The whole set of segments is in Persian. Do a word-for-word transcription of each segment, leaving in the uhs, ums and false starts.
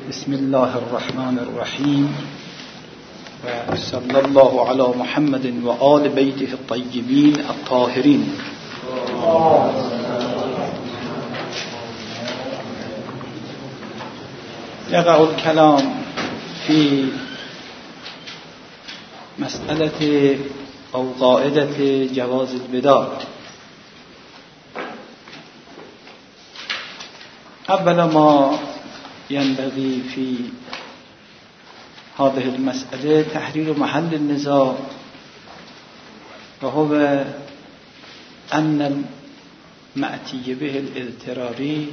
بسم الله الرحمن الرحیم و صلی الله علی محمد و آل بیته الطیبین الطاهرین. یقع الكلام فی مسألة او قاعدة جواز البدار. اول ما ينبغي في هذه المسألة تحرير محل النزاع، وهو أن المأتي به الاضطراري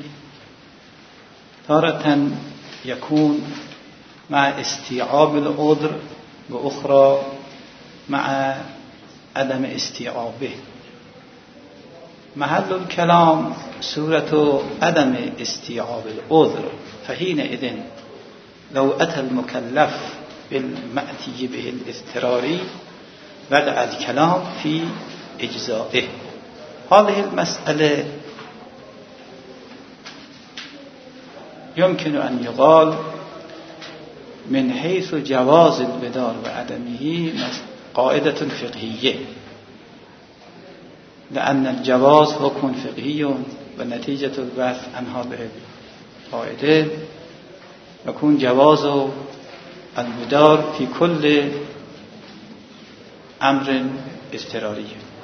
تارة يكون مع استيعاب العذر وأخرى مع عدم استيعابه. محل الكلام سورة عدم استيعاب العذر، فحينئذ لو أتى المكلف بالمأتي به الاضطراري وقع الكلام في إجزائه. هذه المسألة يمكن أن يقال من حيث جواز البدار وعدمه قاعدة فقهية، لأن الجواز حكم فقهي ونتيجة البحث عن هذه القاعدة يكون جواز البدار في كل أمر اضطراري.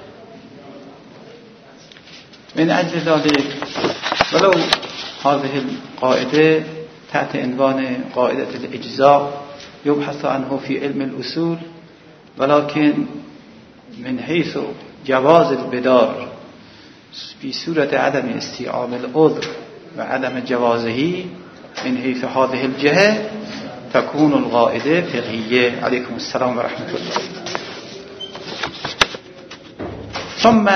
من أجل ذلك ولو هذه القاعدة تحت عنوان قاعدة الإجزاء يبحث عنه في علم الأصول، ولكن من حيث جواز البدار في سورة عدم استيعاب العذر وعدم جوازه من حيث هذه الجهة تكون القاعدة فقهية. عليكم السلام ورحمة الله. ثم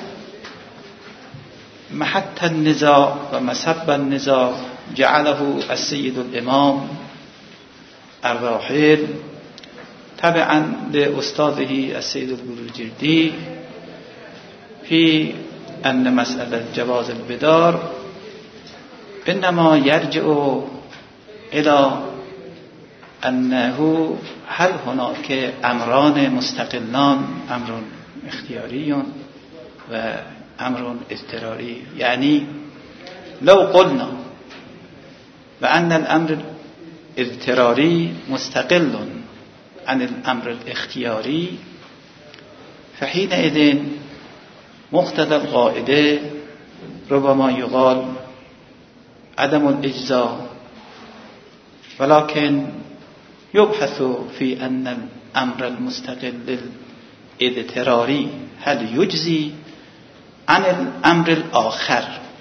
محط النزاع ومسب النزاع جعله السيد الإمام الراحل تبعا لأستاذه السيد البروجردي في أن مسألة جواز البدار إنما يرجع إلى أنه هل هناك أمران مستقلان، أمر اختياري وأمر اضطراري. يعني لو قلنا بأن الأمر الاضطراري مستقل عن الأمر الاختياري فحينئذ مقتضى القاعدة ربما يقال عدم الإجزاء، ولكن يبحث في أن الأمر المستقل الاضطراري هل يجزي عن الأمر الآخر،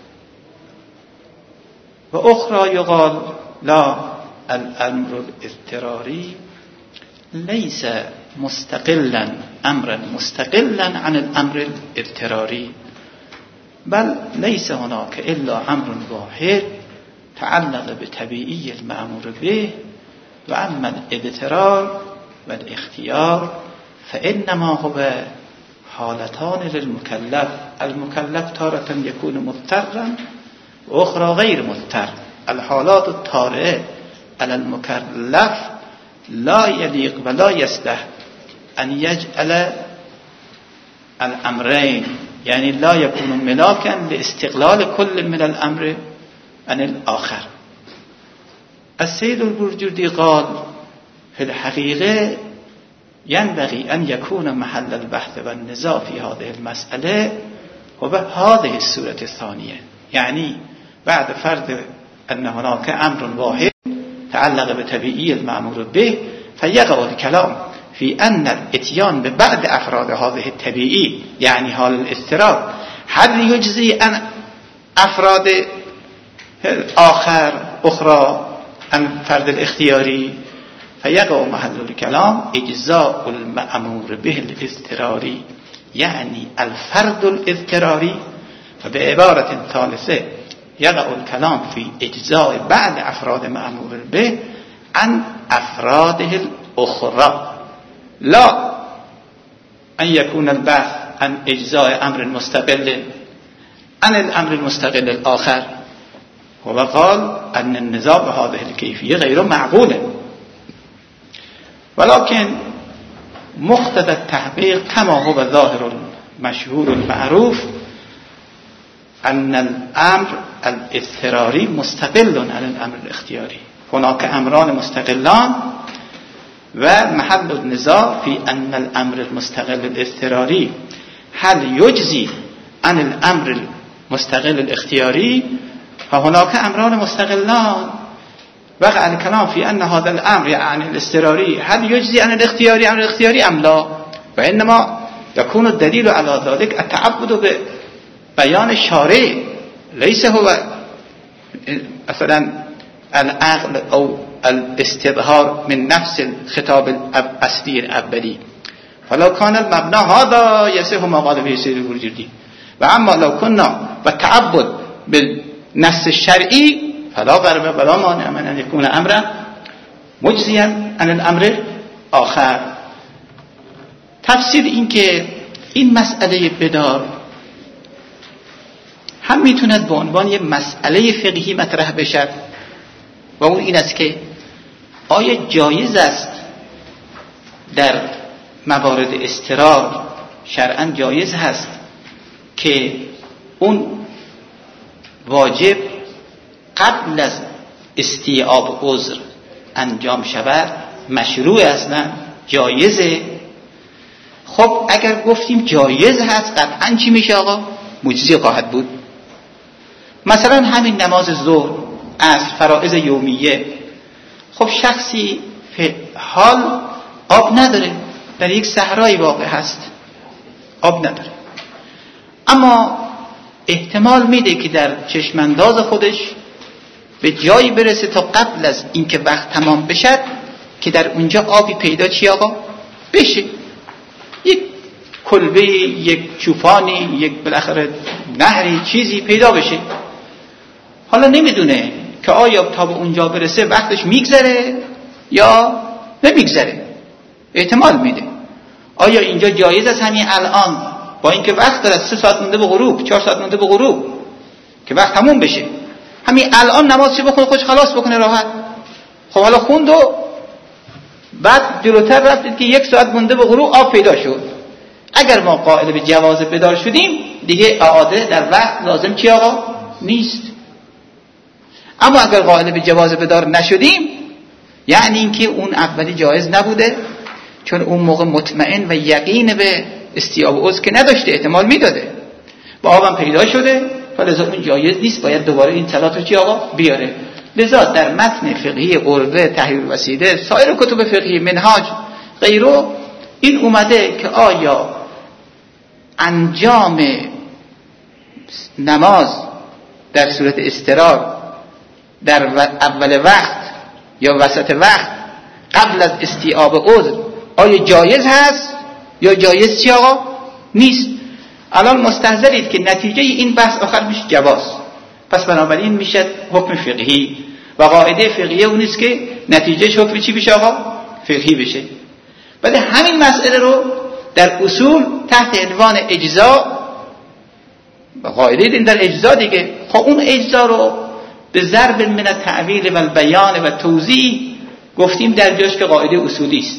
وأخرى يقال لا، الأمر الاضطراري ليس مستقلا أمرا مستقلا عن الأمر الاضطراري، بل ليس هناك إلا أمر واحد تعلق بطبيعي المأمور به، وأما الاضطرار والاختيار فإنما هو حالتان للمكلف. المكلف تارة يكون مضطرا وأخرى غير مضطر. الحالات الطارئة على المكلف لا يليق ولا يصلح أن يجعل الأمرين، يعني لا يكون ملاكا لاستقلال كل من الأمر عن الآخر. السيد البروجردي قال في الحقيقة ينبغي أن يكون محل البحث والنزاع في هذه المسألة وبهذه السورة الثانية، يعني بعد فرض أن هناك أمر واحد تعلق بطبيعي المأمور به فيقع الكلام في أن الاتيان ببعض أفراد هذه الطبيعي يعني حال الاضطرار هل يجزي عن أفراد آخر أخرى عن فرد الاختياري، فيقع محل الكلام إجزاء المأمور به الاضطراري يعني الفرد الاضطراري. فبعبارة ثالثة يقع الكلام في إجزاء بعض أفراد مأمور به عن أفراده الأخرى، لا أن يكون البحث عن إجزاء أمر مستقل عن الأمر المستقل الآخر. وقال أن النظام بهذه الكيفية غير معقول، ولكن مقتضى التحقيق كما هو ظاهر المشهور المعروف أن الأمر الاضطراري مستقل عن الأمر الاختياري. هناك أمران مستقلان ومحل النزاع في أن الأمر المستقل الاضطراري هل يجزي عن الأمر المستقل الاختياري، فهناك أمران مستقلان. وقع الكلام في أن هذا الأمر يعني الاضطراري هل يجزي عن الاختياري عن الاختياري أم لا، وإنما يكون الدليل على ذلك التعبد ببيان الشارع، ليس هو مثلا العقل أو الاستظهار من نفس الخطاب الأصلي الأولي. فلو كان المبنى هذا يصح ما قال به سيد البرجردي، وأما لو كنا بالتعبد بالنص الشرعي فلا ضرب ولا مانع من أن يكون أمرا مجزيا عن الأمر آخر. تفسیر این که این مسئله بدار هم میتوند به عنوان یک مسئله فقهی مطرح بشد و اون این است که آیا جایز است در موارد اضطرار شرعاً جایز هست که اون واجب قبل از استیعاب عذر انجام شود؟ مشروع اصلا جایزه. خب اگر گفتیم جایز هست قطعاً چی میشه آقا؟ مجزی خواهد بود. مثلا همین نماز ظهر از فرائض یومیه، خب شخصی فی حال آب نداره، در یک صحرای واقع هست، آب نداره، اما احتمال میده که در چشمانداز خودش به جایی برسه تا قبل از اینکه وقت تمام بشه که در اونجا آبی پیدا چی آقا بشه، یک کلبه، یک چوپانی، یک بالاخره نهری، چیزی پیدا بشه. حالا نمیدونه که آیا تا به اونجا برسه وقتش میگذره یا نمیگذره، احتمال میده. آیا اینجا جایز است همین الان با اینکه وقت داره سه ساعت مونده به غروب، چهار ساعت مونده به غروب که وقت تموم بشه، همین الان نمازش بخونه خودش خلاص بکنه راحت؟ خب حالا خوند و بعد جلوتر رفتید که یک ساعت مونده به غروب آب پیدا شد. اگر ما قائل به جواز بدار شدیم دیگه اعاده در وقت لازم چی آقا نیست. اما اگر قائل به جواز بدار نشدیم یعنی اینکه اون اولی جایز نبوده، چون اون موقع مطمئن و یقین به استیعاب عذر که نداشته، احتمال میداده با آبم پیدا شده، فلذا اون جایز نیست، باید دوباره این صلات رو چی آقا بیاره. لذا در متن فقهی قربه، تحریر وسیله، سایر کتب فقهی، منهاج، غیره این اومده که آیا انجام نماز در صورت اضطرار در اول وقت یا وسط وقت قبل از استیعاب عذر آیا جایز هست یا جایز چی آقا نیست. الان مستحضرید که نتیجه این بحث آخر میشه جواز، پس بنابراین میشه حکم فقهی و قاعده فقهیه اون است که نتیجه حکم چی بشه آقا؟ فقهی بشه. بعد همین مسئله رو در اصول تحت عنوان اجزا و قاعده این در اجزا دیگه، خب اون اجزا رو به ضرب من التعویل و البیان و توضیح گفتیم در جاش که قاعده اصولی است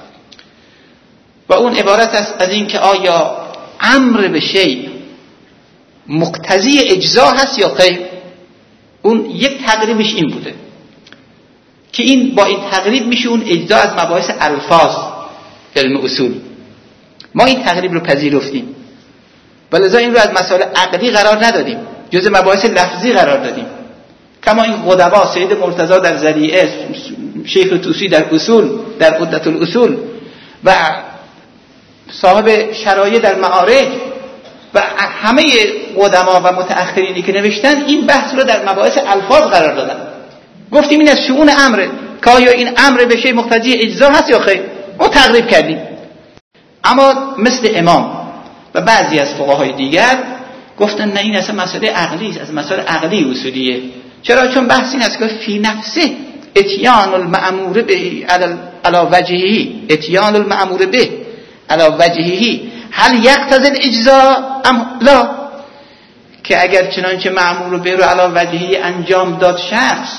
و اون عبارت است از این که آیا امر به شیء مقتضی اجزا هست یا خیر. اون یک تقریبش این بوده که این با این تقریب میشه اون اجزا از مباحث الفاظ علم اصول. ما این تقریب رو پذیرفتیم ولذا این رو از مسائل عقلی قرار ندادیم، جزء مباحث لفظی قرار دادیم. کما این قدما سید مرتضی در ذریعه، شیخ طوسی در اصول، در عدة الاصول و صاحب شرایع در معارج و همه قدما و متأخرینی که نوشتن این بحث رو در مباحث الفاظ قرار دادن. گفتیم این از شؤون امره که آیا این امر به شیء مقتضی اجزا هست یا خیر، ما تقریب کردیم. اما مثل امام و بعضی از فقهای دیگر گفتن نه این اصلا مسئله عقلی است، از مسائل عقلی اصولیه. چرا؟ چون بحث این است که فی نفسه اتیان المأمور به علی وجهه، اتیان المأمور به علی وجهه هل یقتضی الاجزاء ام لا، که اگر چنانچه مأمور به رو علی وجهی انجام داد شخص،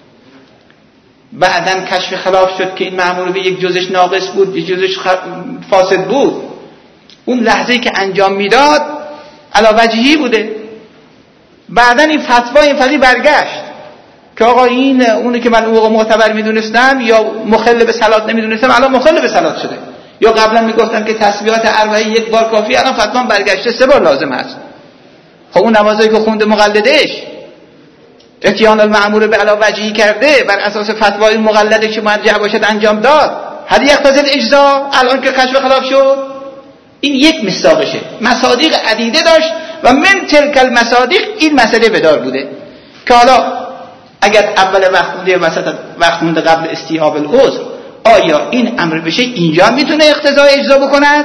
بعدن کشف خلاف شد که این مأمور به یک جزش ناقص بود، یک جزش فاسد بود، اون لحظه‌ای که انجام میداد علی وجهی بوده. بعدن این فتوا این فقیه برگشت که آقا این اونی که من اون موقع معتبر میدونستم یا مخل به صلات نمیدونستم الان مخل به صلات شده، یا قبلا میگفتم که تسبیحات اربعه یک بار کافی، الان فتوا برگشته سه بار لازم هست. خب اون نمازایی که خونده مقلدش اتیان المأمور به علی وجهی کرده، بر اساس فتوای مقلدش که مرجع باشد انجام داد، هل یقتضی الاجزا الان که کشف خلاف شد. این یک مصداقشه. مصادیق عدیده داشت و من تلک المصادیق این مسئله بدار بوده که حالا اگر اول وقت مونده یا وسط وقت مونده قبل استیعاب العذر، آیا این امر بشه اینجا میتونه اقتضای اجزا بکند؟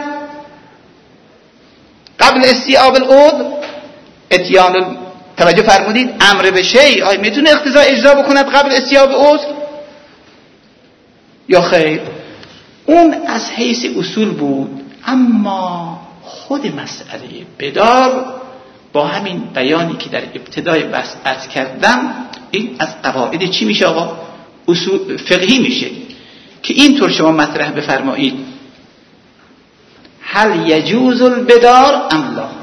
قبل استیعاب العذر اتیان، توجه فرمودید، امر بشه آیا میتونه اقتضای اجزا بکند قبل استیعاب العذر یا خیر؟ اون از حیث اصول بود. اما خود مسئله بدار با همین بیانی که در ابتدای بحث عرض کردم، این از قواعد چی میشه آقا؟ اصول فقهی میشه که اینطور شما مطرح بفرمایید هل یجوز البدار ام لا،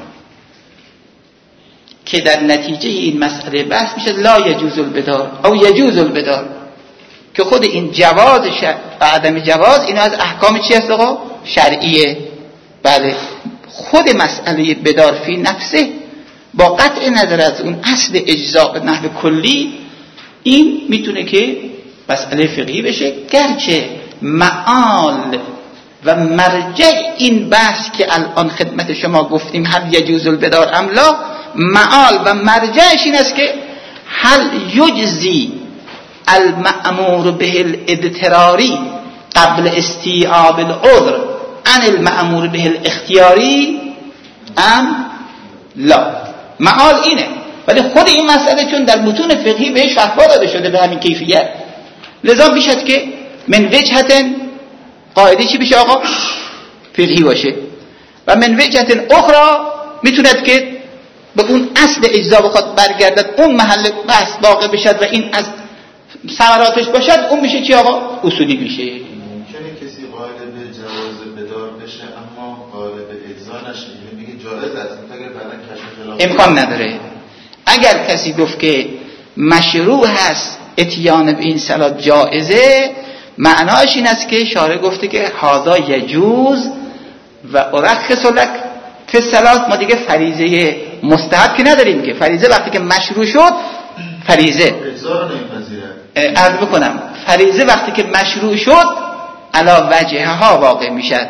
که در نتیجه این مسئله بحث میشه لا یجوز البدار او یجوز البدار، که خود این جواز و عدم جواز اینا از احکام چی هست آقا؟ شرعیه. بله، خود مسئله بدار فی نفسه با قطع نظر از اون اصل اجزا به نحو کلی این میتونه که مسئله فقهی بشه، گرچه معال و مرجع این بحث که الان خدمت شما گفتیم هل یجوز البدار ام لا، معال و مرجعش این است که هل یجزی المأمور به الاضطراری قبل استیعاب العذر عن المأمور به الاختیاری ام لا. معال اینه، ولی خود این مسئله چون در متون فقهی بهش فتوا داده شده به همین کیفیت، لذا بیشتر که من وجهت قاعده چی بشه آقا؟ فقهی باشه، و من وجهت اخرى میتوند که به اون اصل اجزا بخواد برگردد، اون محل بحث واقع بشد و این از ثمراتش باشد، اون میشه چی آقا؟ اصولی میشه. ممکنه کسی قائل به جواز بدار بشه اما قائل به اجزا نشه، یعنی میگه جایز است اگر بعداً کشف خلاف امکان نداره. اگر کسی گفت که مشروع هست اتیان به این صلات جائزه، معناش این است که شارع گفته که هذا یجوز و ارخص لک فی صلات. ما دیگه فریضه مستحب که نداریم، که فریضه وقتی که مشروع شد، فریضه اجزا رو نمیپذیره. عرض بکنم فریضه وقتی که مشروع شد علا وجهها واقع میشد.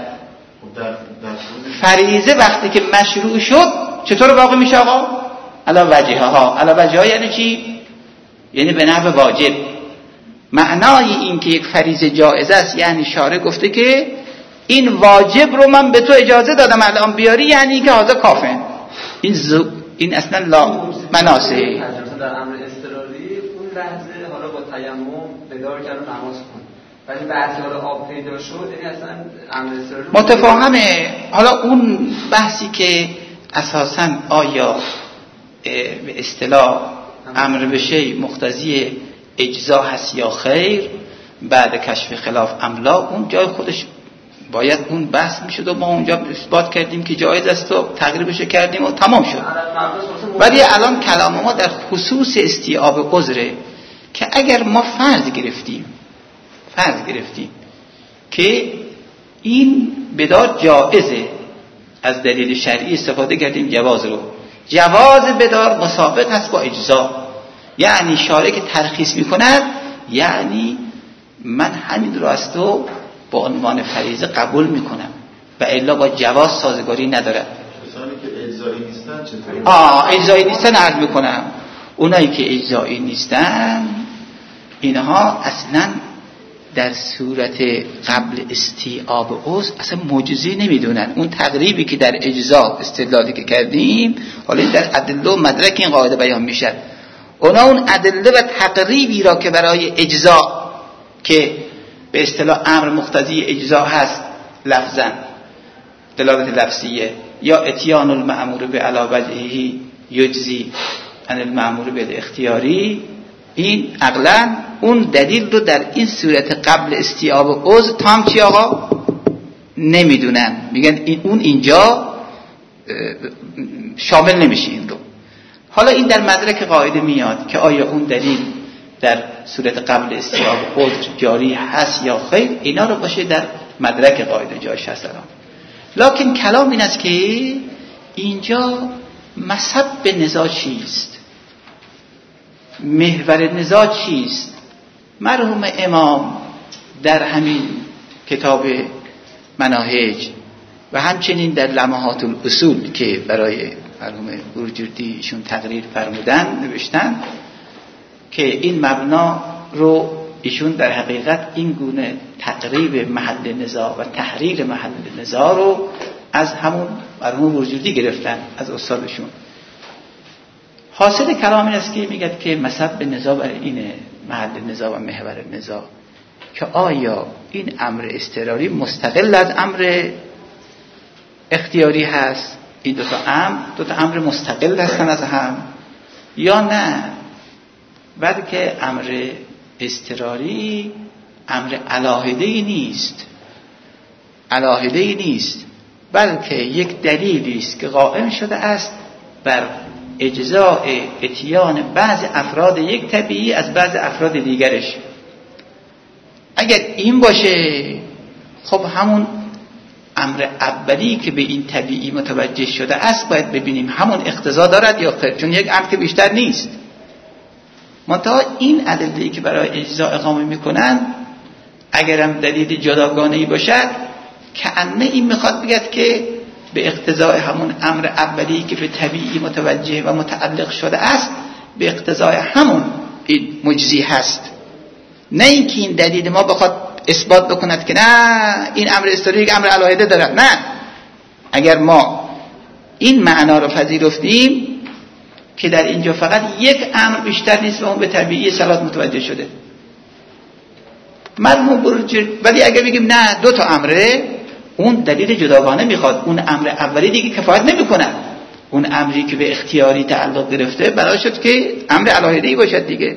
فریضه وقتی که مشروع شد چطور واقع میشه آقا؟ علا وجهها. علا وجهها یعنی چی؟ یعنی به نحو واجب. معنای این که یک فریضه جائز است یعنی شارع گفته که این واجب رو من به تو اجازه دادم الان بیاری، یعنی که حاضر کافه. این ز... این اصلا لا مناسه. در امر اضطراری اون لحظه حالا با تیمم بدار کرد و نماز خون، ولی بعد حالا آب پیدا شد، یعنی اصلا امر اضطراری متفاهمه. حالا اون بحثی که اساساً آیا به اصطلاح امر به شیء مقتضی اجزا هست یا خیر بعد کشف خلاف املا، اون جای خودش باید اون بحث میشد و ما اونجا اثبات کردیم که جایز است و تقریبش کردیم و تمام شد. ولی الان کلام ما در خصوص استیعاب عذره که اگر ما فرض گرفتیم فرض گرفتیم که این بدار جایزه، از دلیل شرعی استفاده کردیم جواز رو، جواز بدار مساوق هست با اجزا، یعنی شارع که ترخیص میکند یعنی من همین رو از تو با عنوان فریضه قبول میکنم و الا با جواز سازگاری نداره. کسانی که اجزایی نیستن چطوری؟ آه اجزایی نیستن عرض میکنم، اونایی که اجزایی نیستن اینها اصلا در صورت قبل استیعاب عذر اصلا معجزه نمیدونن. اون تقریبی که در اجزا استدلالی که کردیم، حالا در ادله و مدرک این قاعده بیان میشه، اونا اون ادله و تقریبی را که برای اجزا که به اصطلاح امر مقتضی اجزا هست لفظا دلالت لفظیه یا اتیان المأمور به علی وجهه یجزی عن المأمور بالاختیاری، این عقلا اون دلیل رو در این صورت قبل استیعاب عضو تام چی آقا نمیدونن، میگن این اون اینجا شامل نمیشه این رو. حالا این در مدرک قاعده میاد که آیا اون دلیل در صورت قبل استیعاب عضو جاری هست یا خیر، اینا رو باشه در مدرک قاعده جایش هست الان. لکن کلام این است که اینجا مسبب نزاع چیست، محور نزاع چیست. مرحوم امام در همین کتاب مناهج و همچنین در لمحات الاصول که برای مرحوم برجردی ایشون تقریر فرمودن نوشتن که این مبنا رو ایشون در حقیقت این گونه تقریب محل نزاع و تحریر محل نزاع رو از همون مرحوم برجردی گرفتن، از استادشون. حاصل کلام این است که میگه که مسبب نزاع برای اینه، محل نزاع و محور نزاع، که آیا این امر اضطراری مستقل از امر اختیاری هست، این دو تا امر دو تا امر مستقل هستن از هم، یا نه بلکه امر اضطراری امر علاهده‌ای نیست، علاهده‌ای نیست، بلکه یک دلیلی است که قائم شده است بر اجزاء اتیان بعض افراد یک طبیعی از بعض افراد دیگرش. اگر این باشه خب همون امر اولی که به این طبیعی متوجه شده است باید ببینیم همون اقتضا دارد یا خیر، چون یک امر که بیشتر نیست. منتها این ادله‌ای که برای اجزاء اقامه میکنن اگرم دلیل جداگانه‌ای باشد کأنه این میخواد بگد که به اقتضای همون امر اولی که به طبیعی متوجه و متعلق شده است به اقتضای همون این مجزی هست، نه اینکه این دلیل ما بخواد اثبات بکند که نه این امر اضطراری یک امر علاهده دارد. نه، اگر ما این معنا رو پذیرفتیم که در اینجا فقط یک امر بیشتر نیست و اون به طبیعی صلات متوجه شده مرحوم برجر، ولی اگر بگیم نه دو تا امره، اون دلیل جداگانه میخواد، اون امر اولی دیگه کفایت نمیکنه، اون امری که به اختیاری تعلق گرفته برای شد که امر علاهده‌ای باشد دیگه.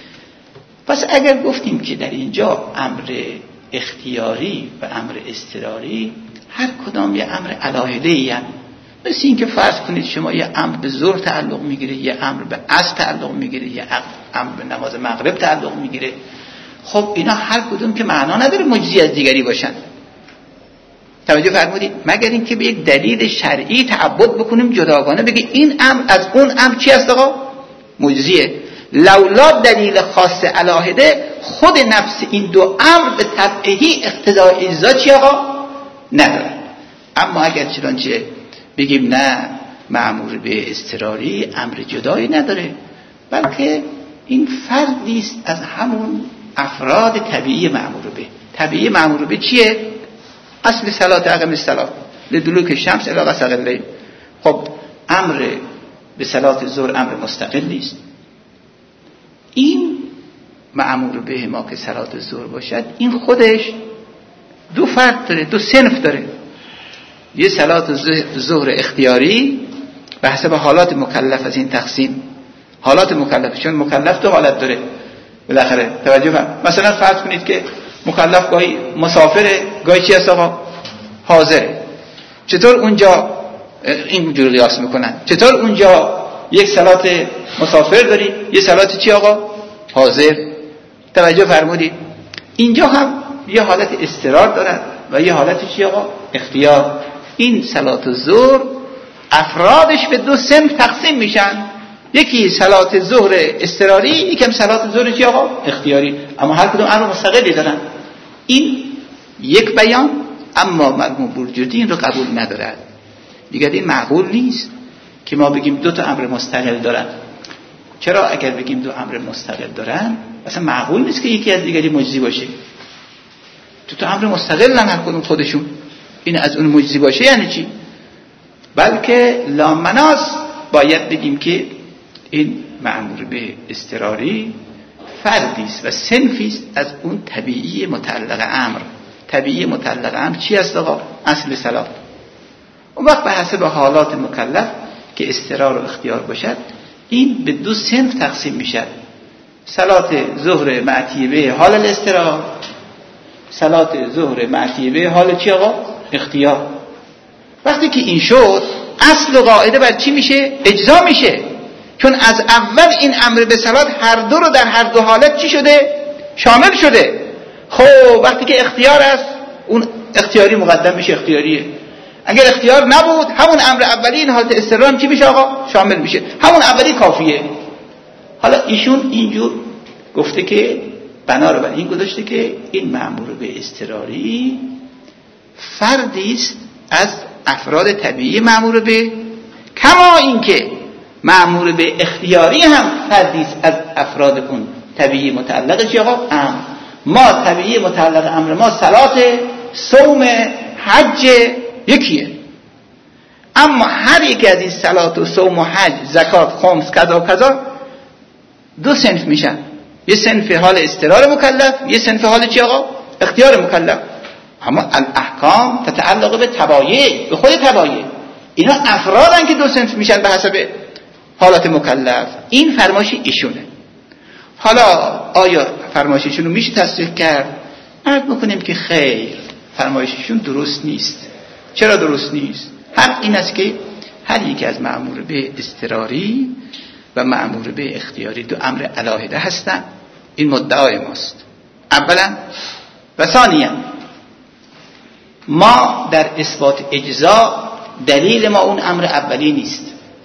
پس اگر گفتیم که در اینجا امر اختیاری و امر اضطراری هر کدام یه امر علاهده‌ای هست، مثل این که فرض کنید شما یه امر به ظهر تعلق میگیره، یه امر به عصر تعلق میگیره، یه امر به نماز مغرب تعلق میگیره، خب اینا هر کدوم که معنا نداره مجزی از دیگری باشن. توجه فرمودید؟ مگر اینکه به یک دلیل شرعی تعبد بکنیم جداگانه بگیم این امر از اون امر چی است آقا؟ مجزیه. لولا دلیل خاص علاهده خود نفس این دو امر به تبعیضی اقتضای اجزا چی آقا؟ نداره. اما اگر چنانچه بگیم نه مأمور به اضطراری امر جدایی نداره، بلکه این فردی است از همون افراد طبیعی مأمور به. طبیعی مأمور به چیه؟ اصل صلات اقم الصلاه لدلوک شمس الی غسق اللیل. خب امر به صلات ظهر امر مستقل نیست، این مأمور به ما که صلات ظهر باشد این خودش دو فرد داره، دو صنف داره. یه صلات ظهر اختیاری به حسب حالات مکلف از این تقسیم، حالات مکلف، چون مکلف دو حالت داره بالاخره. توجه فرم. مثلا فرض کنید که مکلف گاهی مسافره، گاهی چی هست آقا؟ حاضره. چطور اونجا اینجور قیاس میکنن؟ چطور اونجا یک صلات مسافر داری، یه صلات چی آقا؟ حاضر. توجه فرمودید؟ اینجا هم یه حالت اضطرار دارد و یه حالت چی آقا؟ اختیار. این صلات الظهر افرادش به دو صنف تقسیم میشن، یکی صلات ظهر اضطراری، یکم صلات ظهر چی آقا؟ اختیاری. اما هر کدوم امر مستقلی دارن. این یک بیان. اما مرحوم برجردی این رو قبول ندارد، دیگه این معقول نیست که ما بگیم دو تا امر مستقل دارن. چرا؟ اگر بگیم دو امر مستقل دارن اصلا معقول نیست که یکی از دیگری مجزی باشه. دو تا امر مستقلن هر کدوم خودشون، این از اون مجزی باشه یعنی چی؟ بلکه لامناس باید بگیم که این مأمور به اضطراری فردی است و صنفی است از اون طبیعی متعلق امر. طبیعی متعلق امر چی است آقا؟ اصل صلات. اون وقت به حسب حالات مکلف که اضطرار و اختیار باشد، این به دو صنف تقسیم میشد. صلات ظهر معطیه به حال الاضطرار، صلات ظهر معطیه به حال چی آقا؟ اختیار. وقتی که این شد، اصل و قاعده بر چی میشه؟ اجزا میشه. چون از اول این امر به صلات هر دو رو در هر دو حالت چی شده؟ شامل شده. خب وقتی که اختیار است، اون اختیاری مقدم میشه، اختیاریه. اگر اختیار نبود، همون امر اولی این حالت اضطرار چی میشه آقا؟ شامل میشه. همون اولی کافیه. حالا ایشون اینجور گفته که بنا رو بر این گذاشته که این مأمور به اضطراری فردی است از افراد طبیعی مأمور به، کما اینکه مأمور به اختیاری هم فردی است از افراد اون طبیعی متعلق چی آقا؟ امر. ما طبیعی متعلق امر ما صلات، صوم، حج یکیه. اما هر یک از این صلات و صوم و حج، زکات، خمس، کذا و کذا دو صنف میشن. یه صنف حال اضطرار مکلف، یه صنف حال چی آقا؟ اختیار مکلف. اما الاحکام تتعلق به تبایع، به خود تبایع. اینا افرادن که دو صنف میشن به حسب حالت مکلف. این فرمایش ایشونه. حالا آیا فرمایششون رو میشه تصدیق کرد؟ عرض میکنیم که خیر، فرمایششون درست نیست. چرا درست نیست؟ حق این است که هر یک از مأمور به اضطراری و مأمور به اختیاری دو امر علاهده هستند. این مدعای ماست اولا. و ثانیا، ما در اثبات اجزا دلیل ما اون امر اولی نیست.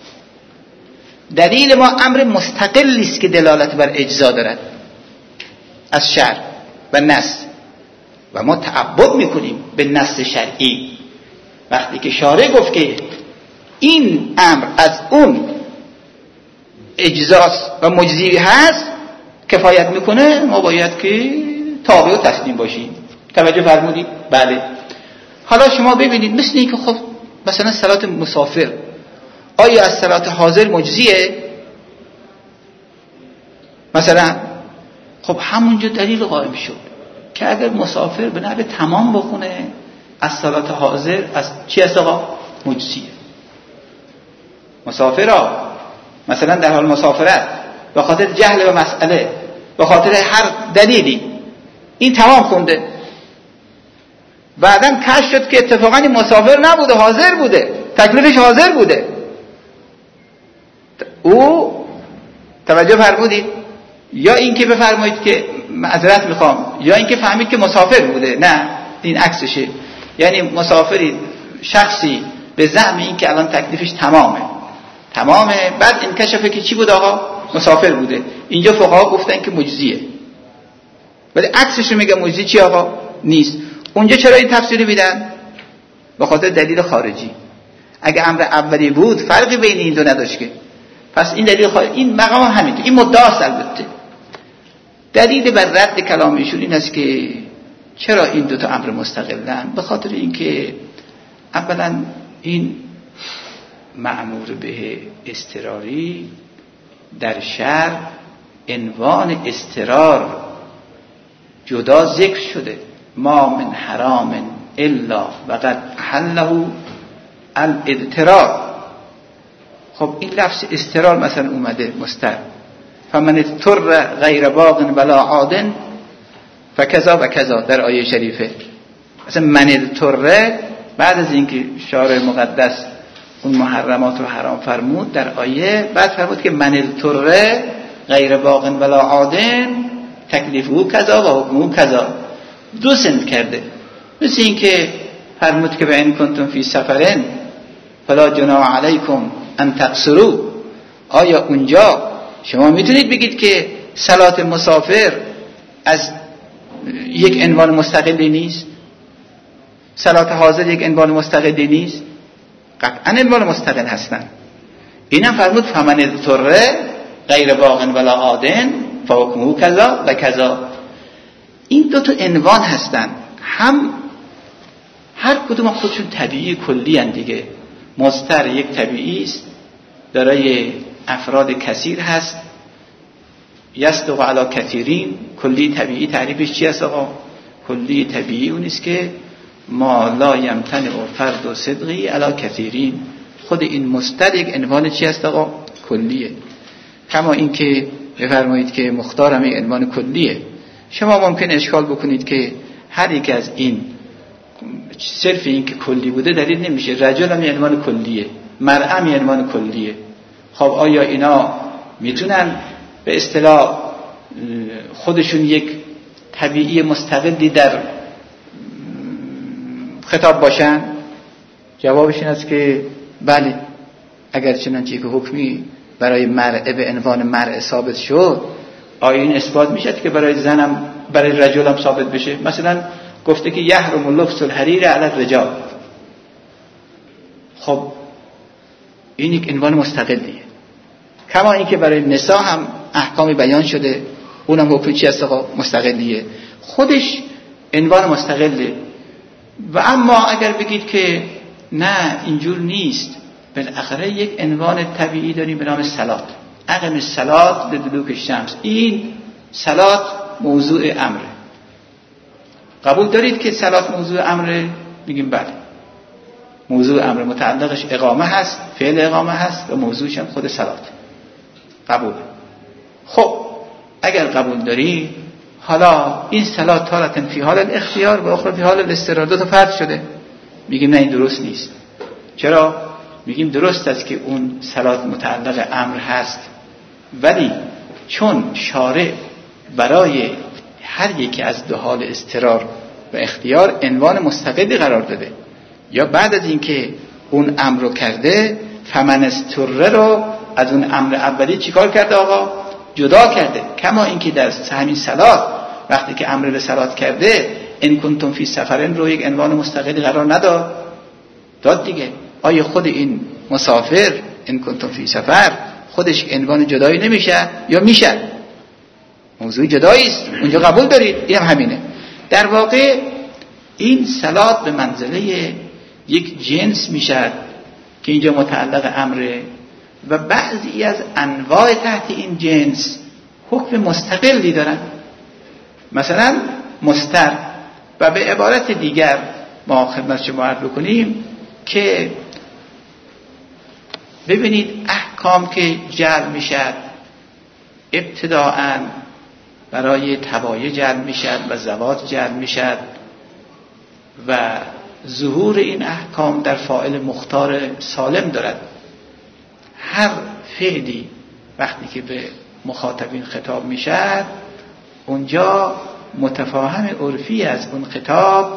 دلیل ما امر مستقلی است که دلالت بر اجزا دارد از شرع و نص، و ما تعبد میکنیم به نص شرعی. وقتی که شارع گفت که این امر از اون اجزاست و مجزی هست، کفایت میکنه، ما باید که تابع و تسلیم باشیم. توجه فرمودید؟ بله. حالا شما ببینید مثل این که خب مثلا صلات مسافر، آیا از صلات حاضر مجزیه؟ مثلا خب همونجا دلیل قائم شد که اگر مسافر به نحو تمام بخونه از صلات حاضر از چی است آقا؟ مجزیه. مسافر ها مثلا در حال مسافرت به خاطر جهل و مسئله، به خاطر هر دلیلی این تمام خونده، بعدم کشف شد که اتفاقا این مسافر نبوده، حاضر بوده، تکلیفش حاضر بوده. او توجه فرمودید؟ یا این که بفرمایید که معذرت میخوام، یا این که فهمید که مسافر بوده. نه، این عکسشه. یعنی مسافری شخصی به زعم این که الان تکلیفش تمامه تمامه بعد انکشفه که چی بود آقا؟ مسافر بوده. اینجا فقها گفتن که مجزیه، ولی عکسش رو میگه مجزی چی آقا؟ نیست. اونجا چرا این تفسیری میدن؟ به خاطر دلیل خارجی. اگه امر اولی بود فرقی بین این دو نداشت که. پس این دلیل خارجی، این مقام همین، این مدعاست. البته دلیل بر رد کلام ایشون این است که چرا این دو تا امر مستقلن؟ به خاطر اینکه اولا این مأمور به اضطراری در شرع عنوان اضطرار جدا ذکر شده. ما من حرام الا وقد احله الاضطرار. خب این لفظ اضطرار مثلا اومده مستر، فمن اضطر غیر باغ ولا عاد فکذا و کذا در آیه شریفه. مثلا من اضطر بعد از اینکه شارع مقدس اون محرمات رو حرام فرمود در آیه، بعد فرمود که من اضطر غیر باغ ولا عاد تکلیفه کذا و حکمه کذا. دو سند کرده. مثل این که فرمود که بین کنتم فی سفرن فلا جناح علیکم ان تقصروا. آیا اونجا شما میتونید بگید که صلات مسافر از یک عنوان مستقلی نیست؟ صلات حاضر یک عنوان مستقلی نیست؟ قطعا عنوان مستقل هستن. اینم فرمود فمن اضطر غیر باغ ولا عاد فحکمه کذا و کذا. این دو تا عنوان هستن، هم هر کدوم خودشون طبیعی کلی هستند دیگه. مستر یک طبیعی است، دارای افراد کثیر هست، یصدق علی کثیرین. کلی طبیعی تعریفش چی است آقا؟ کلی طبیعی اون است که ما لا یمتنع فرد و صدقی علی کثیرین. خود این مستر یک عنوان چی است آقا؟ کلیه. کما اینکه بفرمایید که مختار هم یک عنوان کلیه. شما ممکن اشکال بکنید که هر یک از این صرف این که کلی بوده دلیل نمیشه. رجل هم یک عنوان کلیه، مرأة هم یک عنوان کلیه. خب آیا اینا میتونن به اصطلاح خودشون یک طبیعی مستقلی در خطاب باشن؟ جوابش این است که بله. اگر چنانچه که حکمی برای مرأة به عنوان مرأة ثابت شد، آیا این اثبات میشد که برای زنم برای رجل هم ثابت بشه؟ مثلا گفته که یحرم لبس الحریر علی الرجال. خب این یک عنوان مستقلیه. کما اینکه برای نساء هم احکامی بیان شده، اونم حکم چی است آقا؟ مستقلیه. خودش عنوان مستقله. و اما اگر بگید که نه اینجور نیست، بالاخره یک عنوان طبیعی داریم به نام صلات. اقم الصلات لدلوک الشمس. این صلات موضوع امره. قبول دارید که صلات موضوع امره؟ میگیم بله. موضوع امر متعلقش اقامه هست، فعل اقامه هست و موضوعش هم خود صلات. قبول. خب اگر قبول داری، حالا این صلات تارتن فی حال الاختیار و اخرى فی حال الاضطرار، دو تا فرض شده. میگیم نه این درست نیست. چرا؟ میگیم درست است که اون صلات متعلق امر هست، ولی چون شارع برای هر یکی از دو حال اضطرار و اختیار عنوان مستقلی قرار داده، یا بعد از اینکه اون امر رو کرده فمن استره رو از اون امر اولی چیکار کرده آقا؟ جدا کرده. کما اینکه در همین صلات وقتی که امر به صلات کرده ان کنتم فی سفرن رو یک عنوان مستقلی قرار نداد؟ داد دیگه. آیا خود این مسافر ان کنتم فی سفر خودش عنوان جدایی نمیشه یا میشه؟ موضوع جدایی است. اونجا قبول دارید؟ این هم همینه. در واقع این صلات به منزله یک جنس میشد که اینجا متعلق امره و بعضی از انواع تحت این جنس حکم مستقلی دارن. مثلا مستر. و به عبارت دیگر ما خدمت شما عرض بکنیم که ببینید احکام که جلب میشد ابتداءً برای تبایع جلب میشد و زواج جلب میشد و ظهور این احکام در فاعل مختار سالم دارد. هر فعلی وقتی که به مخاطبین خطاب میشد اونجا متفاهم عرفی از اون خطاب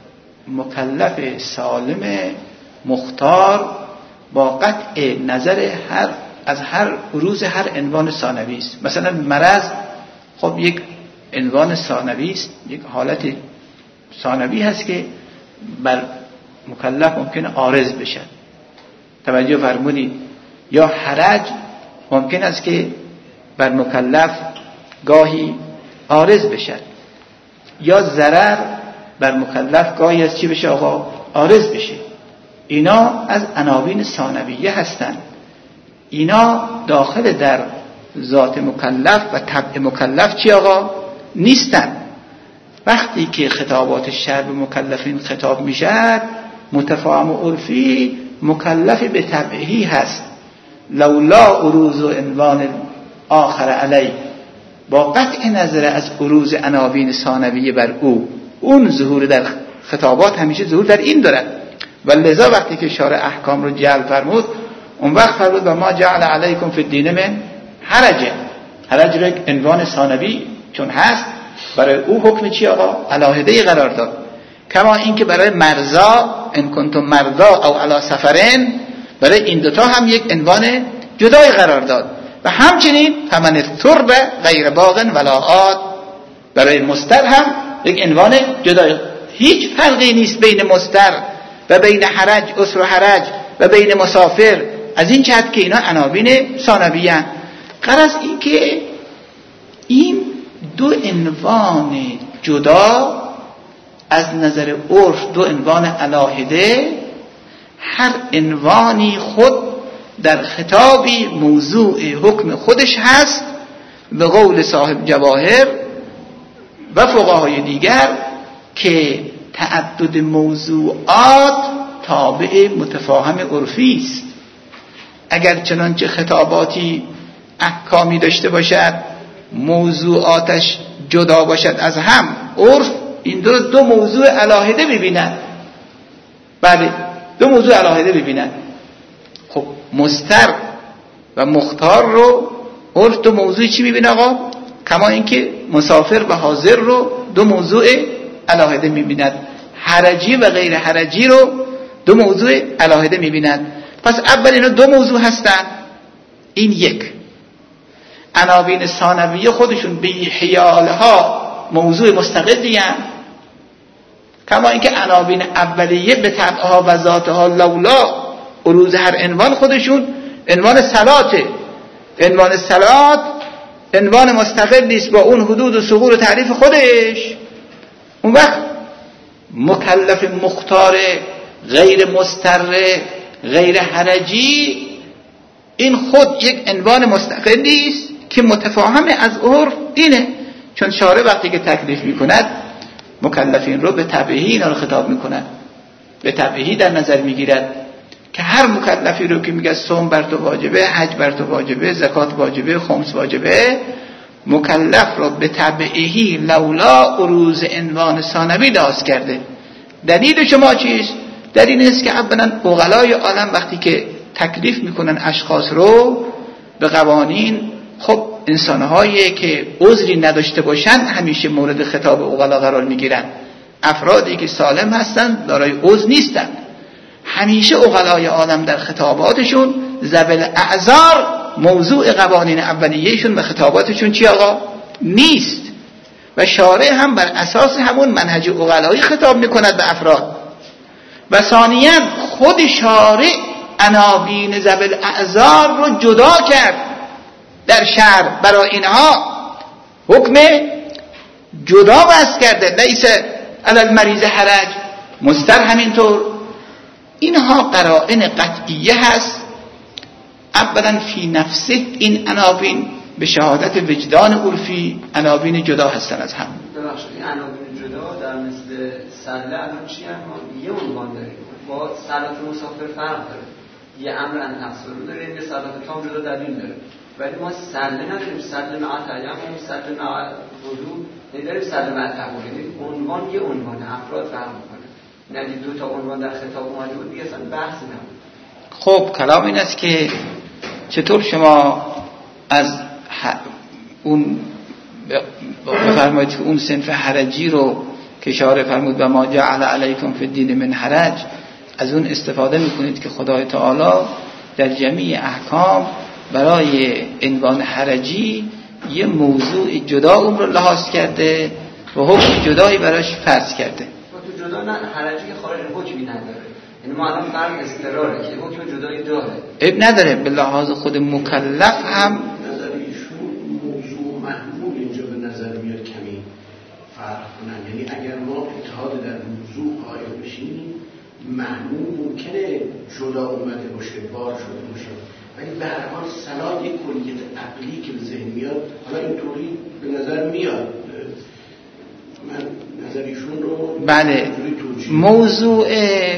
مکلف سالم مختار با قطع نظر هر از هر بروز هر عنوان ثانوی است. مثلا مرض خب یک عنوان ثانوی است، یک حالت ثانوی هست که بر مکلف ممکن عارض بشد. توجه فرمودید؟ یا حرج ممکن است که بر مکلف گاهی عارض بشد، یا ضرر بر مکلف گاهی از چی بشه آقا؟ عارض بشه. اینا از عناوین ثانویه هستند. اینا داخل در ذات مکلف و طبع مکلف چی آقا؟ نیستن. وقتی که خطابات شرع به مکلفین خطاب میشد متفاهم و عرفی مکلف به طبعی هست. لولا عروض و عنوان آخر علی، با قطع نظر از عروض عناوین ثانویه بر او، اون ظهور در خطابات همیشه ظهور در این دارد. و لذا وقتی که شارع احکام رو جلب فرمود اون وقت فرمود و ما جعل علیکم فی الدین من حرج. حرج را عنوان ثانوی چون هست برای او حکم چی آقا؟ علاهده قرار داد. کما اینکه برای مرضا ان کنتم مرضا او علی سفرن، برای این دوتا هم یک عنوان جدای قرار داد. و همچنین فمن اضطر غیر باغ ولا عاد، برای مستر هم یک عنوان جدای. هیچ فرقی نیست بین مستر و بین حرج اسر و حرج و بین مسافر، از این جهت که اینا عناوین ثانویه اند. غرض این که این دو عنوان جدا از نظر عرف، دو عنوان علاهده، هر عنوانی خود در خطابی موضوع حکم خودش هست به قول صاحب جواهر و فقهای دیگر که تعدد موضوعات تابع متفاهم عرفی است. اگر چنانچه خطاباتی احکامی داشته باشد موضوعاتش جدا باشد از هم، عرف این دو دو موضوع علاهده ببیند. بله دو موضوع علاهده ببیند. خب مستر و مختار رو عرف دو موضوع چی میبینه آقا؟ کما اینکه مسافر و حاضر رو دو موضوع علاهده میبیند، حرجی و غیر حرجی رو دو موضوع علاهده میبیند. پس اول اینا دو موضوع هستن. این یک. عناوین ثانویه خودشون به حیالها موضوع مستقلی هستند، کما اینکه عناوین اولیه به طبعها و ذاتها لولا عروض هر عنوان خودشون عنوان صلاته. عنوان صلات عنوان مستقل نیست با اون حدود و ثغور و تعریف خودش. اون وقت مکلف مختار غیر مستر غیر حرجی این خود یک عنوان مستقلی است که متفاهم از عرف اینه، چون شارع وقتی که تکلیف میکند مکلفین رو به تبعیضی اینا رو خطاب میکند، به تبعیضی در نظر میگیرد که هر مکلفی رو که میگه صوم بر تو واجبه، حج بر تو واجبه، زکات واجبه، خمس واجبه، مکلف رو به تبعیضی لولا عروض عنوان ثانوی لحاظ کرده. دلیل شما چیست؟ دلیل این است که اولا عقلای عالم وقتی که تکلیف میکنن اشخاص رو به قوانین، خب انسانهایی که عذری نداشته باشن همیشه مورد خطاب عقلا قرار میگیرن. افرادی که سالم هستن دارای عذر نیستن. همیشه عقلای عالم در خطاباتشون ذوی الاعذار موضوع قوانین اولیه‌شون و خطاباتشون چی آقا؟ نیست. و شارع هم بر اساس همون منهج عقلایی خطاب میکند به افراد. و ثانیاً خود شارع عناوین ذوی الاعذار رو جدا کرد در شرع، برای اینها حکم جدا بس کرده. لیس علی المریض حرج، مستر همینطور. اینها قرائن قطعیه هست. اولا فی نفسه این عناوین به شهادت وجدان عرفی عناوین جدا هستن از هم. ببخشید این عناوین جدا در مثل سله الان چی هم یه عنوان داریم، با صلات مسافر فرق داره. یه امر ان تفسیر داریم، یه صلات تام جدا دلیل داره. ولی ما سله نداریم، سله مع تیمم، سله مع وضو، نداریم سله مع طهور. عنوان یه عنوان، افراد فرق میکنه. نه دو تا عنوان در خطاب اومده بود دیگه اصلا بحثی نبود. خب کلام این است که چطور شما از اون بفرمایید که اون صنف حرجی رو که شارع فرمود و ما جعل علیکم فی الدین من حرج، از اون استفاده میکنید که خدای تعالی در جمیع احکام برای عنوان حرجی یه موضوع جدا اون رو لحاظ کرده و حکم جدایی براش فرض کرده. حکم جدا نه، حرجی که خارج حکمی نداره. یعنی ما الان فرق استقراره که حکم جدایی داره. اب نداره. به لحاظ خود مکلف هم نظر ایشون موضوع محمول اینجا به نظر میاد کمی فرق کنن. یعنی اگر ما اتحاد در موضوع قائل بشیم محمول ممکنه جدا اومده باشه، بار شده باشه، ولی به هر حال صلات یک کلیت عقلی که به ذهن میاد حالا اینطوری به نظر میاد. من نظر ایشون رو بله موضوع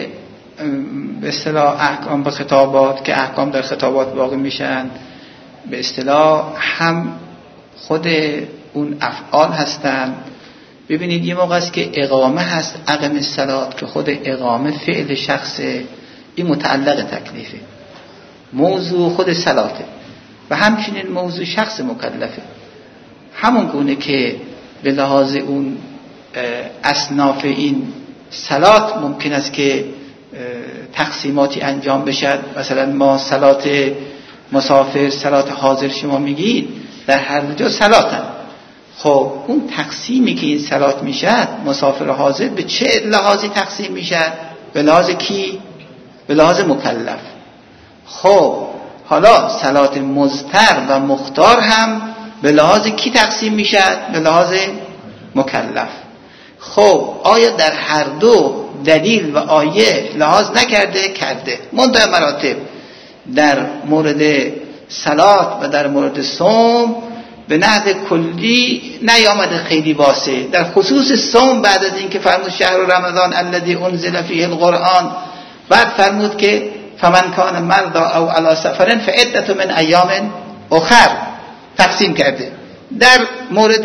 به اصطلاح احکام به خطابات که احکام در خطابات واقع میشن به اصطلاح هم خود اون افعال هستن. ببینید یه موقع است که اقامه هست، اقم الصلات، که خود اقامه فعل شخص این متعلق تکلیفه، موضوع خود صلاته، و همچنین موضوع شخص مکلفه. همون گونه که به لحاظ اون اصناف این صلات ممکن است که تقسیماتی انجام بشد. مثلا ما صلات مسافر، صلات حاضر شما میگید در هر جا صلاتن. خب اون تقسیمی که این صلات میشد مسافر و حاضر به چه لحاظی تقسیم میشد؟ به لحاظ کی؟ به لحاظ مکلف. خب حالا صلات مضطر و مختار هم به لحاظ کی تقسیم میشد؟ به لحاظ مکلف. خب آیا در هر دو دلیل و آیه لحاظ نکرده؟ کرده. منتهی مراتب در مورد صلات و در مورد صوم به نحو کلی نیامده خیلی واسه. در خصوص صوم بعد از این که فرمود شهر رمضان الذی انزل فیه القرآن، بعد فرمود که فمن کان مرضا او علی سفر فعدة من ایام اخر تقسیم کرده. در مورد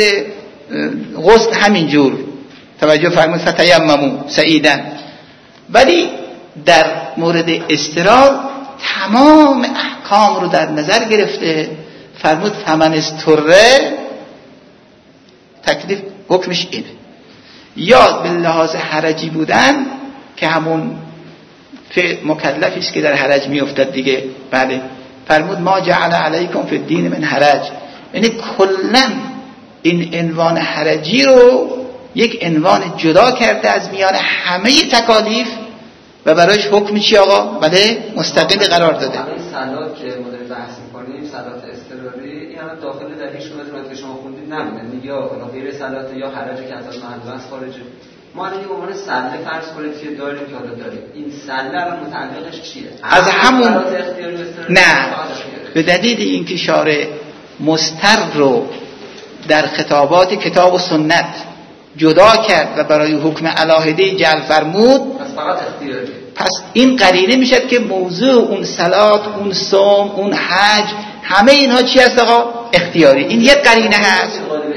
غسل همینجور توجه فرمود فتیمموا سعیدا، ولی در مورد استراحت تمام احکام رو در نظر گرفته فرمود فمن استره، تکلیف حکمش اینه. یا به لحاظ حرجی بودن که همون مکلفی است که در حرج میافتد دیگه، بله فرمود ما جعل علیکم فی الدین من حرج، یعنی کلا این عنوان حرجی رو یک عنوان جدا کرده از میان همه تکالیف و برایش حکم چی آقا؟ بله مستقل قرار داده. همین صلات که ما داریم بحث می‌کنیم صلات اضطراری، این هم داخل در هیچ کدوم که شما خوندید نمیدن، یا غیر صلات یا حرج که از محل است خارجه. ما الان به عنوان سله فرض کنید که داریم که حالا داریم، این سله الان متعلقش چیه؟ از همون نه، به دلیل اینکه شارع مستر رو در خطابات کتاب و سنت جدا کرد و برای حکم علاهده جعل فرمود، پس فقط اختیاری. پس این قرینه میشد که موضوع اون صلات، اون صوم، اون حج، همه اینها چی هست آقا؟ اختیاری. این یک قرینه هست.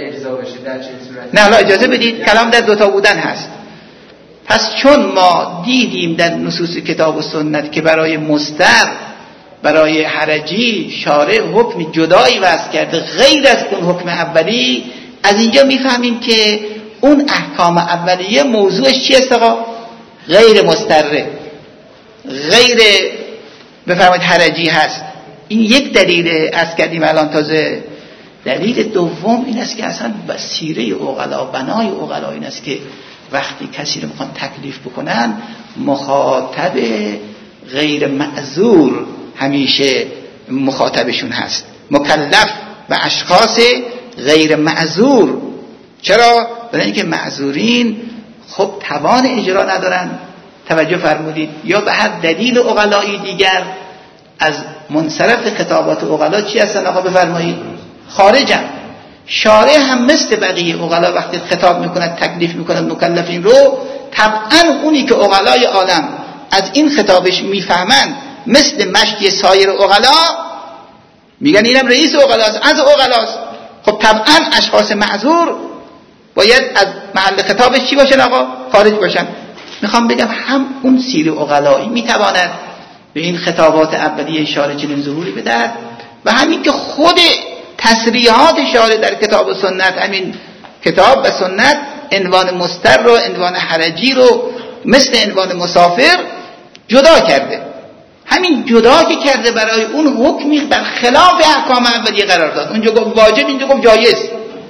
نه حالا اجازه بدید کلام در دوتا بودن هست. پس چون ما دیدیم در نصوص کتاب و سنت که برای مستر، برای حرجی شارع حکم جدایی وضع کرده غیر از اون حکم اولی، از اینجا میفهمیم که اون احکام اولیه موضوعش چی است آقا؟ غیر مستره، غیر بفرمایید حرجی هست. این یک دلیل از کردیم الان تازه. دلیل دوم این است که اصلا بصیره عقلا، بنای عقلا این است که وقتی کسی رو میخوان تکلیف بکنن مخاطب غیر معذور همیشه مخاطبشون هست، مکلف و اشخاص غیر معذور. چرا؟ برای اینکه معذورین خب توان اجرا ندارن، توجه فرمودید، یا به هر دلیل عقلایی دیگر از منصرف خطابات عقلا چی هستن آقا بفرمایید؟ خارجن. شارع هم مثل بقیه عقلا وقتی خطاب میکند تکلیف میکند مکلفین رو، طبعا اونی که عقلای عالم از این خطابش میفهمند مثل مشتی سایر عقلا میگن اینم رئیس عقلاست، از عقلاست. خب طبعا اشخاص معذور باید از محل خطابش چی باشن آقا؟ خارج باشن. میخوام بگم هم اون سیر عقلایی میتواند به این خطابات اولیه شارع چنین ظهوری بدهد و همین که خود تصریحات شارع در کتاب و سنت، همین کتاب و سنت عنوان مستر رو، عنوان حرجی رو مثل عنوان مسافر جدا کرده. همین جدا که کرده برای اون حکمی در خلاف احکام اولیه قرار داد. اونجا گفت واجب، اینجا گفت جایز.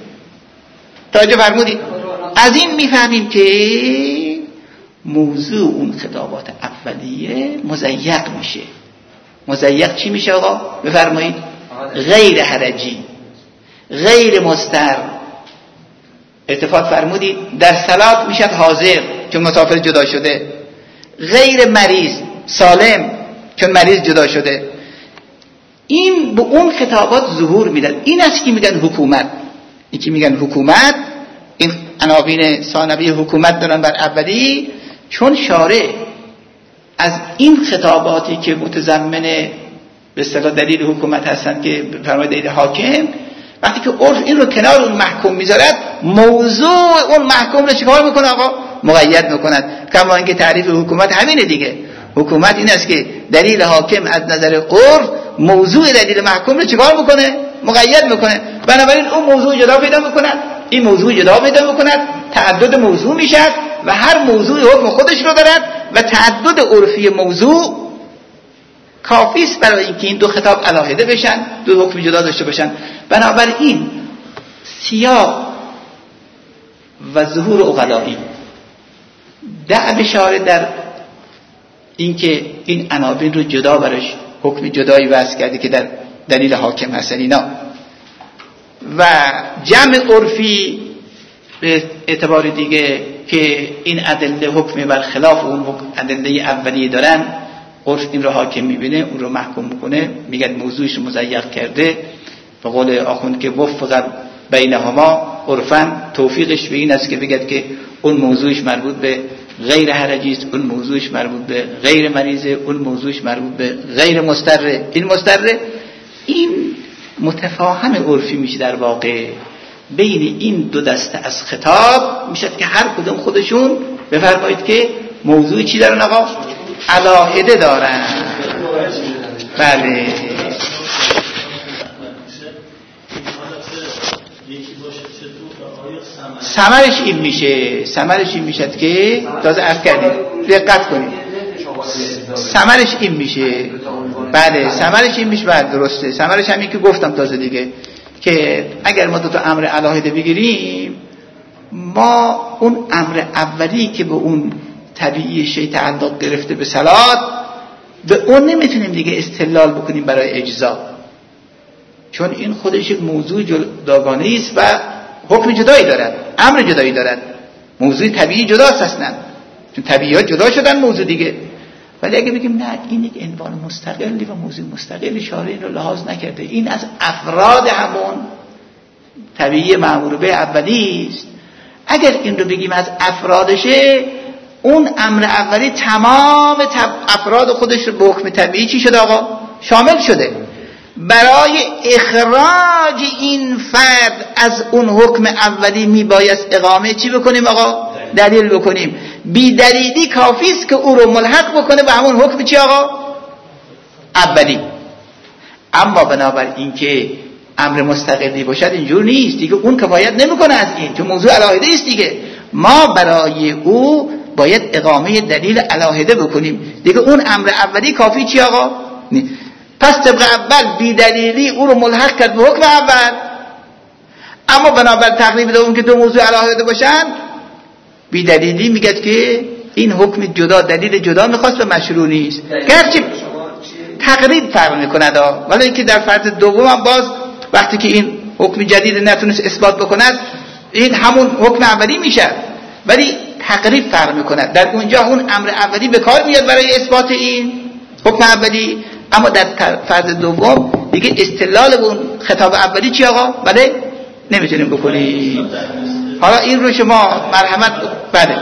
توجه فرمودید؟ از این میفهمیم که موضوع اون خطابات اولیه مضیق میشه. مضیق چی میشه آقا؟ بفرمایید. غیر حرجی، غیر مستر. اتفاق فرمودید در صلات میشد حاضر چون مسافر جدا شده، غیر مریض، سالم چون مریض جدا شده. این به اون خطابات ظهور میدن. این است که میگن حکومت. این که میگن حکومت، این عناوین ثانوی حکومت دارن بر اولی، چون شارع از این خطاباتی که متضمن به اصطلاح دلیل حکومت هستن که فرمای دلیل حاکم، وقتی که عرف این رو کنار اون محکوم میذارد، موضوع اون محکوم رو چیکار میکنه آقا؟ مقید میکند. کما اینکه تعریف حکومت همینه دیگه. حکومت این است که دلیل حاکم از نظر عرف موضوع دلیل محکوم رو چیکار میکنه؟ مقید میکنه. بنابراین اون موضوع جدا پیدا میکند، این موضوع جدا پیدا میکند، تعدد موضوع میشد و هر موضوع حکم خودش رو دارد و تعدد عرفی موضوع کافی است برای اینکه این دو خطاب علاهده بشن، دو حکم جدا داشته باشن. بنابراین سیاق و ظهور عقلایی دعو شارع در اینکه این عناوین رو جدا برش حکم جدایی وضع کرده که در دلیل حاکم هستن اینا، و جمع عرفی به اعتبار دیگه که این ادله حکم بر خلاف اون ادله اولیه دارن، عرف این رو حاکم میبینه، اون رو محکوم میکنه، میگن موضوعش مضیق کرده. به قول آخوند که وفق بینهما عرفاً، توفیقش به این است که بگد که اون موضوعش مربوط به غیر حرجی است، اون موضوعش مربوط به غیر مریضه، اون موضوعش مربوط به غیر مضطره، این مضطره. این متفاهم عرفی میشه در واقع بین این دو دسته از خطاب میشه که هر کدوم خودشون بفرمایید که موضوع چی دارن آقا؟ علاهده دارن. بله ثمرش این میشه ثمرش این میشه که تازه عرض کردیم دقت کنید ثمرش این میشه. بله ثمرش این میشه. بله درسته. ثمرش همین که گفتم تازه دیگه که اگر ما دو تا امر علاهده بگیریم، ما اون امر اولی که به اون طبیعی شی تعلق گرفته به صلات، به اون نمیتونیم دیگه استدلال بکنیم برای اجزا، چون این خودش یک موضوع جداگانه است و حکم جدایی دارد، امر جدایی دارد. موضوع طبیعی جداست اصلا، چون طبیعیات جدا شدن موضوع دیگه. ولی اگه بگیم نه این یک عنوان مستقلی و موضوع مستقلی، شارع این رو لحاظ نکرده، این از افراد همون طبیعی مأمور به اولی است، اگر این رو بگیم از افرادشه، اون امر اولی تمام افراد خودش رو به حکم طبیعی چی شده آقا؟ شامل شده. برای اخراج این فرد از اون حکم اولی میبایست اقامه چی بکنیم آقا؟ دلیل بکنیم. بی دلیلی کافی است که او رو ملحق بکنه به همون حکم چی آقا؟ اولی. اما بنابر این که امر مستقلی باشد اینجور نیست دیگه، اون کفایت نمیکنه از این، چون موضوع علاهده است دیگه. ما برای او باید اقامه دلیل علاهده بکنیم دیگه. اون امر اولی کافی چی آقا؟ نیست. پس طبق اول بی دلیلی او رو ملحق کرد به حکم اول، اما بنابر تقریب دوم که دو موضوع علاهده باشن، بی دلیلی میگه که این حکم جدا دلیل جدا میخواست و مشروع نیست. گرچه تقریب فرق میکند ولی اینکه در فرد دوم هم باز وقتی که این حکم جدید نتونست اثبات بکند، این همون حکم اولی میشه، ولی تقریب فرق میکند. در اونجا اون امر اولی به کار میاد برای اثبات این حکم اولی، اما در فرد دوم دیگه استدلال اون خطاب اولی چی آقا؟ بله نمیتونیم بکنیم. حالا این رو شما مرحمت بله حکم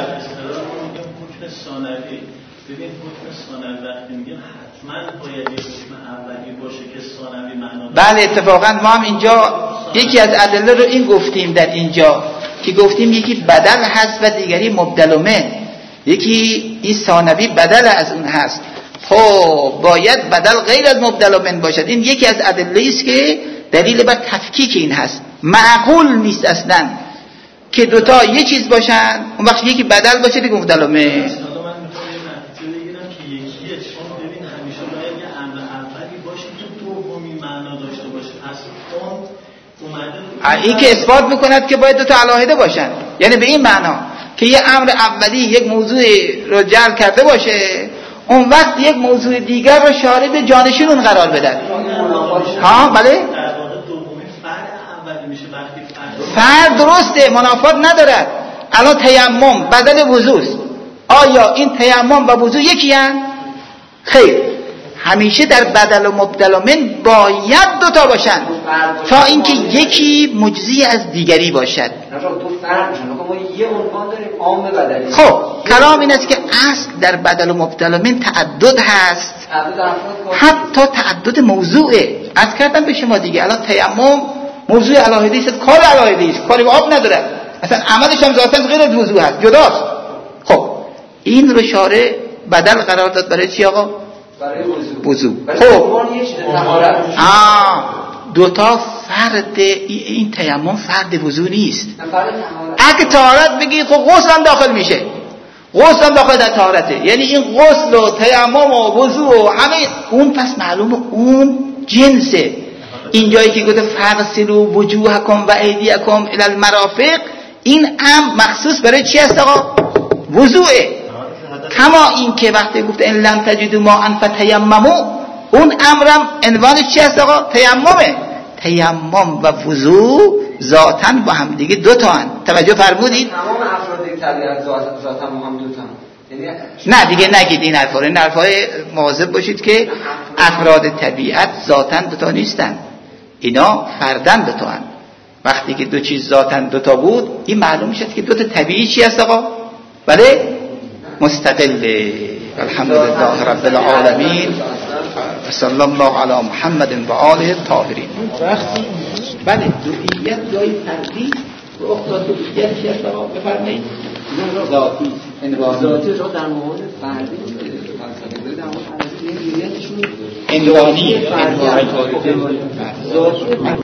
ثانوی، ببین حکم ثانوی وقتی میگیم حتما باید یک حکم اولی باشه که ثانوی معنا داره. بله اتفاقا ما هم اینجا یکی از ادله رو این گفتیم در اینجا که گفتیم یکی بدل هست و دیگری مبدل من، یکی این ثانوی بدل از اون هست. خب باید بدل غیر از مبدل من باشد. این یکی از ادله است که دلیل بر تفکیک این هست. معقول نیست اصلا که دوتا یه چیز باشن اون وقت یکی بدل باشه دیگه مبدل من. من میخوام یه نتیجه بگیرم که یکیه، چون ببین همیشه باید یه امر اولی باشه که دومی معنا داشته باشه. پس اون اومده این که اثبات میکند که باید دوتا علاهده باشن، یعنی به این معنا که یه امر اولی یک موضوع رو جعل کرده باشه، اون وقت یک موضوع دیگر رو شارد جانشین اون قرار بدن. ها بله فرد درسته، منافات ندارد. الان تیمم بدل وضو است، آیا این تیمم و وضو یکی هستند؟ خیر، همیشه در بدل و مبدل و من باید دوتا باشن تا اینکه یکی مجزی از دیگری باشد. خب کلام این است که اصل در بدل و مبدل و من تعدد هست، حتی تعدد موضوعه. از کردم به شما دیگه الان تیمم موضوع علاهده است، کار علاهده است، کاری به آب نداره، اصلا عملش هم ذاتاً غیر از وضو هست، جداست. خب این رو شارع بدل قرار داد برای چی آقا؟ برای وضو. وضو. خب آه دوتا فرد این تیمم فرد وضو نیست. اگه طهارت بگی خب غسل هم داخل میشه، غسل هم داخل در طهارته، یعنی این غسل و تیمم و وضو و همه اون، پس معلومه اون جنسه. این جایی که گفته فغسلوا وجوهکم و ایدیکم الی المرافق، این هم مخصوص برای چی است آقا؟ وضوئه. کما این که وقتی گفته ان لم تجدوا ماء فتیمموا، اون امرم عنوانش چی است آقا؟ تیممه. تیمم و وضو ذاتاً با هم دیگه دو تا هن. توجه فرمودید؟ تمام افراد طبیعت ذاتاً با هم دو تا هن. نه دیگه نگید این حرفا رو. این حرفای مواظب باشید که افراد طبیعت ذاتاً دو تا نیستن، اینا فرداً دو تا هن. وقتی که دو چیز ذاتاً دو تا بود، این معلوم میشه که دو تا طبیعی چی هست آقا؟ بله مستقل. الحمد لله رب العالمین و صلی الله علی محمد و آله الطاهرین. وقتی بله دوئیت جای فردی و اختار دوئیت چیه را بفرمایید ذاتی ذاتی را در مورد فردی فلسفه در مورد فردی دوئیتشون انوانی ذاتی